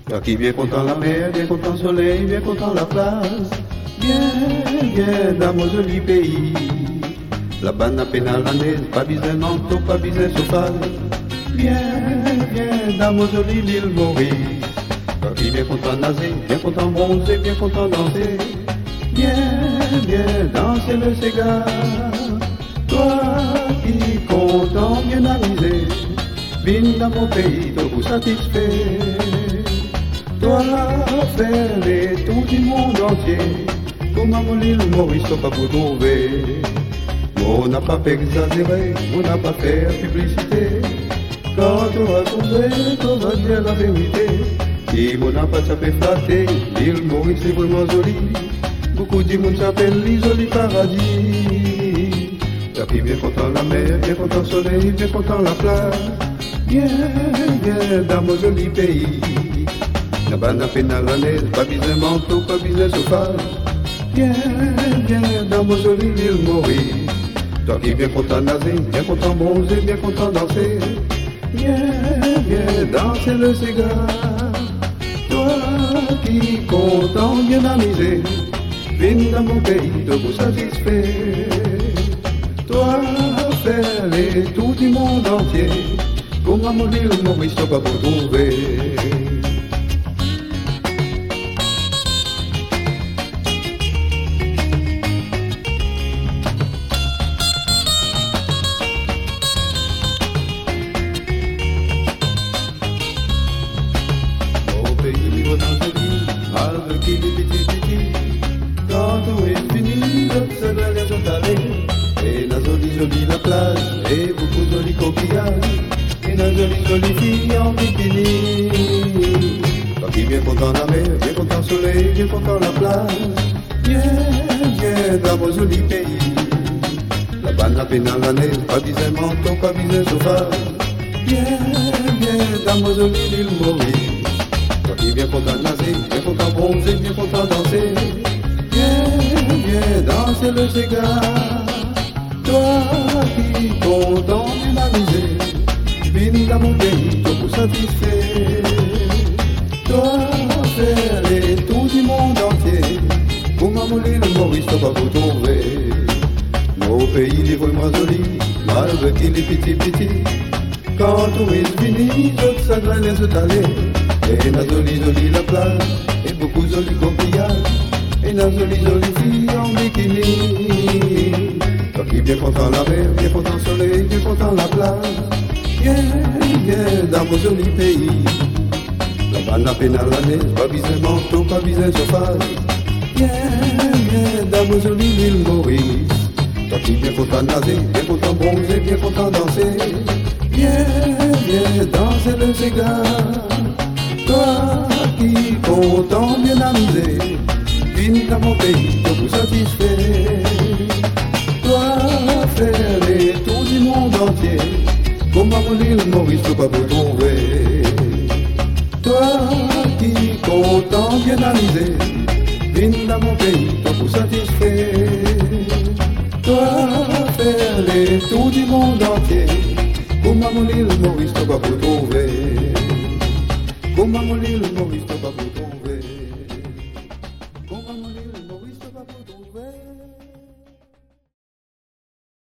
Toi qui bien content la mer, bien content le soleil, bien content la place. Bien dans mon joli pays. La banane à pénalanaise, pas besoin de manteau, pas besoin de sofa. Bien dans mon joli l'île Maurice. Toi qui bien content nager, bien content bronzer, bien content danser. Bien danser le cigare. Toi qui content bien amusé, viens dans mon pays, te vous satisfait. Toi faire les tours du monde entier, comme à mon île Maurice, pas pour trouver. On n'a pas fait exagérer, on n'a pas fait publicité. Quand tu vas trouver, tu vas dire la vérité. Et on n'a pas fait flatter, l'île Maurice est vraiment jolie. Beaucoup de monde s'appelle les jolis paradis. T'as pris bien content la mer, bien content le soleil, bien content la plage. Bien dans mon joli pays. La banane pénalanaise, pas besoin de manteau, pas besoin de sofa. Bien dans mon joli île Maurice. Toi qui bien content nager, bien content bronzer, bien content danser. Bien danser le cigare. Toi qui content bien amusé, viens dans mon pays, te vous satisfait. Toi faire les tours du monde entier, comme à mon île Maurice, tu vas vous trouver. Avec les petits, quand tout est fini, l'autre les autres allés. Et la jolie la plage, et beaucoup de jolis coquillages, et la jolie fille en bikini. Toi qui bien content la mer, bien content le soleil, bien content la plage, bien dans mon joli pays. La banane à pénalanaise, pas besoin de manteau, pas besoin de sofa, bien dans mon joli île Maurice. Bien content nager, bien content bronzer, bien content danser. Bien danser le cigare. Toi qui content bien amusé, viens dans mon pays, te vous satisfait. Toi faire les tours du monde entier, pour m'amoler le Maurice, tu vas vous trouver. Nos pays les vraiment jolis, malgré qu'il est petit. Quand tout est fini, je s'agrène et je t'allais. Et la jolie la plage, et beaucoup de jolis coquillages, et la jolie fille en bikini. Toi qui bien content la mer, bien content le soleil, bien content la plage, bien dans mon joli pays. La banane à pénalanaise, pas besoin de manteau, pas besoin de sofa, bien dans mon joli île Maurice. Toi qui bien content nager, bien content bronzer, bien content danser, bien danser le cigare. Toi qui content bien amusé, viens dans mon pays, te vous satisfait. Toi faire les tours du monde entier, comme à mon île Maurice, tu vas vous trouver. Toi qui content bien amusé, viens dans mon pays, te vous satisfait. Toi faire les tours du monde entier, comme à mon île Maurice, tu vas vous trouver. Comme à mon île Maurice, tu vas vous trouver. Comme à mon île Maurice, tu vas vous trouver.